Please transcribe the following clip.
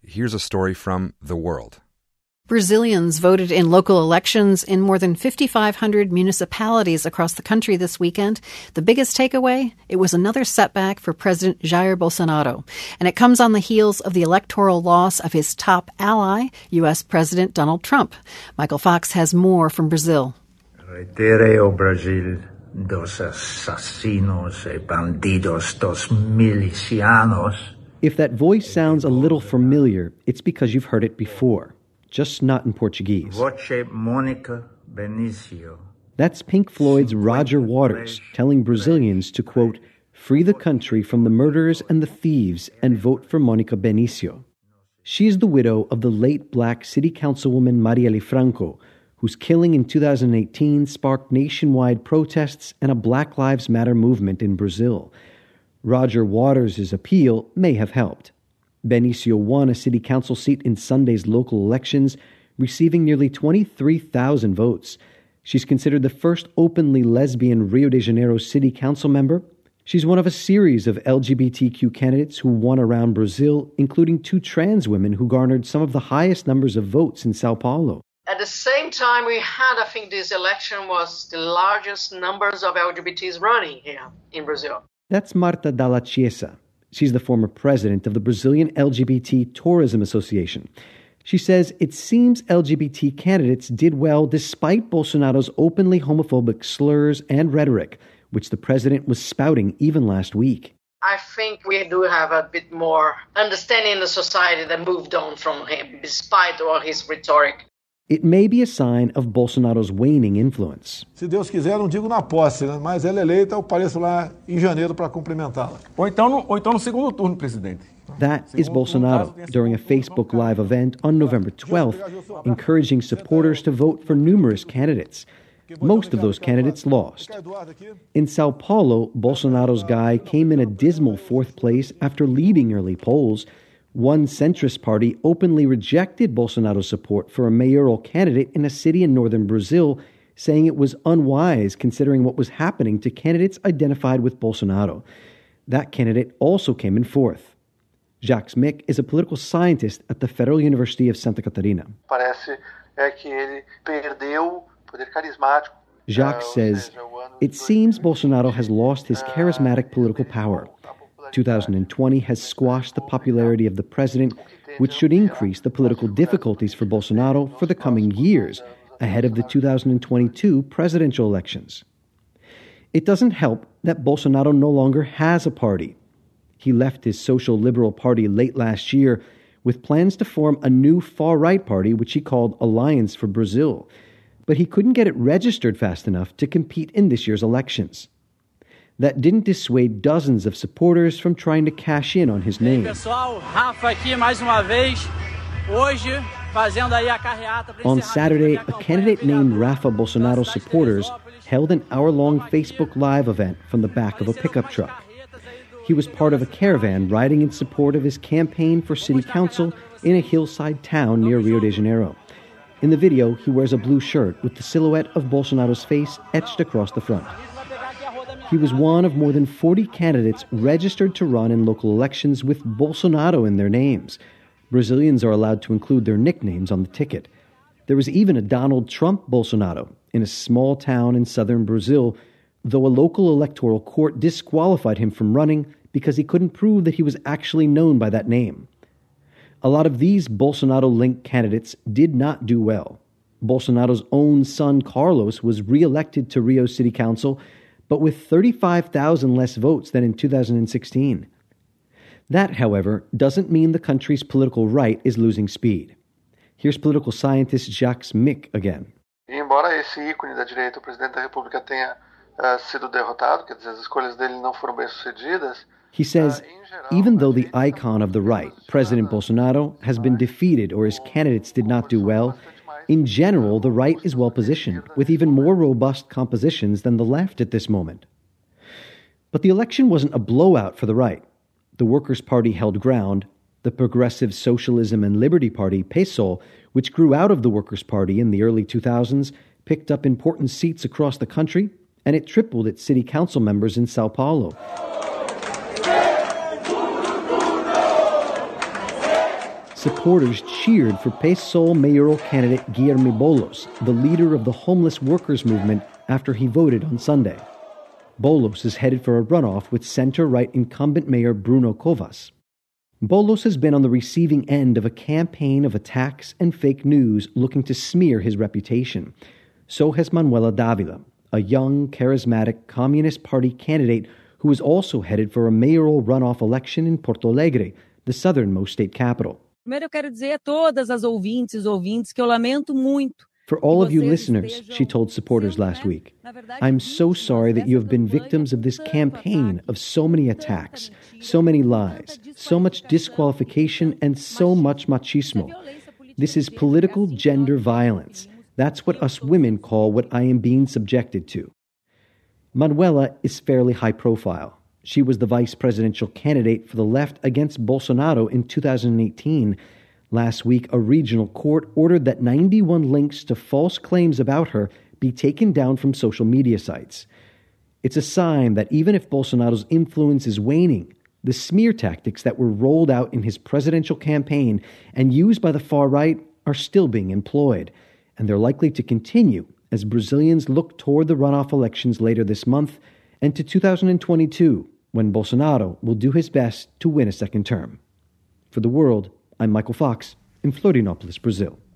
here's a story from The World. Brazilians voted in local elections in more than 5,500 municipalities across the country this weekend. The biggest takeaway? It was another setback for President Jair Bolsonaro. And it comes on the heels of the electoral loss of his top ally, U.S. President Donald Trump. Michael Fox has more from Brazil. Reitere o Brasil dos assassinos e bandidos dos milicianos. If that voice sounds a little familiar, it's because you've heard it before. Just not in Portuguese. Voce Mônica Benício. That's Pink Floyd's Roger Waters telling Brazilians to, quote, free the country from the murderers and the thieves and vote for Mônica Benício. She is the widow of the late black city councilwoman Marielle Franco, whose killing in 2018 sparked nationwide protests and a Black Lives Matter movement in Brazil. Roger Waters' appeal may have helped. Benício won a city council seat in Sunday's local elections, receiving nearly 23,000 votes. She's considered the first openly lesbian Rio de Janeiro city council member. She's one of a series of LGBTQ candidates who won around Brazil, including 2 trans women who garnered some of the highest numbers of votes in Sao Paulo. At the same time, I think this election was the largest numbers of LGBTs running here in Brazil. That's Marta Dalla Chiesa. She's the former president of the Brazilian LGBT Tourism Association. She says it seems LGBT candidates did well despite Bolsonaro's openly homophobic slurs and rhetoric, which the president was spouting even last week. I think we do have a bit more understanding in the society that moved on from him, despite all his rhetoric. It may be a sign of Bolsonaro's waning influence. Se Deus quiser, não digo na posse, né? Mas ela é eleita, eu apareço lá em janeiro para cumprimentá-la. Ou então no segundo turno, presidente. That is Bolsonaro during a Facebook Live event on November 12th, encouraging supporters to vote for numerous candidates. Most of those candidates lost. In Sao Paulo, Bolsonaro's guy came in a dismal 4th place after leading early polls. One centrist party openly rejected Bolsonaro's support for a mayoral candidate in a city in northern Brazil, saying it was unwise considering what was happening to candidates identified with Bolsonaro. That candidate also came in 4th. Jacques Mick is a political scientist at the Federal University of Santa Catarina. Jacques says, it seems Bolsonaro has lost his charismatic political power. 2020 has squashed the popularity of the president, which should increase the political difficulties for Bolsonaro for the coming years, ahead of the 2022 presidential elections. It doesn't help that Bolsonaro no longer has a party. He left his social liberal party late last year with plans to form a new far-right party, which he called Alliance for Brazil. But he couldn't get it registered fast enough to compete in this year's elections. That didn't dissuade dozens of supporters from trying to cash in on his name. On Saturday, a candidate named Rafa Bolsonaro's supporters held an hour-long Facebook Live event from the back of a pickup truck. He was part of a caravan riding in support of his campaign for city council in a hillside town near Rio de Janeiro. In the video, he wears a blue shirt with the silhouette of Bolsonaro's face etched across the front. He was one of more than 40 candidates registered to run in local elections with Bolsonaro in their names. Brazilians are allowed to include their nicknames on the ticket. There was even a Donald Trump Bolsonaro in a small town in southern Brazil, though a local electoral court disqualified him from running because he couldn't prove that he was actually known by that name. A lot of these Bolsonaro-linked candidates did not do well. Bolsonaro's own son Carlos was re-elected to Rio City Council, but with 35,000 less votes than in 2016. That, however, doesn't mean the country's political right is losing speed. Here's political scientist Jacques Mick again. Embora esse ícone da direita, o presidente da República, tenha sido derrotado, quer dizer, as escolhas dele não foram bem-sucedidas. He says, even though the icon of the right, President Bolsonaro, has been defeated or his candidates did not do well, in general, the right is well positioned, with even more robust compositions than the left at this moment. But the election wasn't a blowout for the right. The Workers' Party held ground. The Progressive Socialism and Liberty Party, PSOL, which grew out of the Workers' Party in the early 2000s, picked up important seats across the country, and it tripled its city council members in Sao Paulo. supporters cheered for PSOL mayoral candidate Guilherme Boulos, the leader of the homeless workers movement, after he voted on Sunday. Boulos is headed for a runoff with center-right incumbent mayor Bruno Covas. Boulos has been on the receiving end of a campaign of attacks and fake news looking to smear his reputation. So has Manuela Davila, a young, charismatic Communist Party candidate who is also headed for a mayoral runoff election in Porto Alegre, the southernmost state capital. Primeiro eu quero dizer a todas as ouvintes que eu lamento muito. For all of you listeners, she told supporters last week, I'm so sorry that you have been victims of this campaign of so many attacks, so many lies, so much disqualification, and so much machismo. This is political gender violence. That's what us women call what I am being subjected to. Manuela is fairly high profile. She was the vice presidential candidate for the left against Bolsonaro in 2018. Last week, a regional court ordered that 91 links to false claims about her be taken down from social media sites. It's a sign that even if Bolsonaro's influence is waning, the smear tactics that were rolled out in his presidential campaign and used by the far right are still being employed, and they're likely to continue as Brazilians look toward the runoff elections later this month and to 2022, when Bolsonaro will do his best to win a second term. For The World, I'm Michael Fox in Florianópolis, Brazil.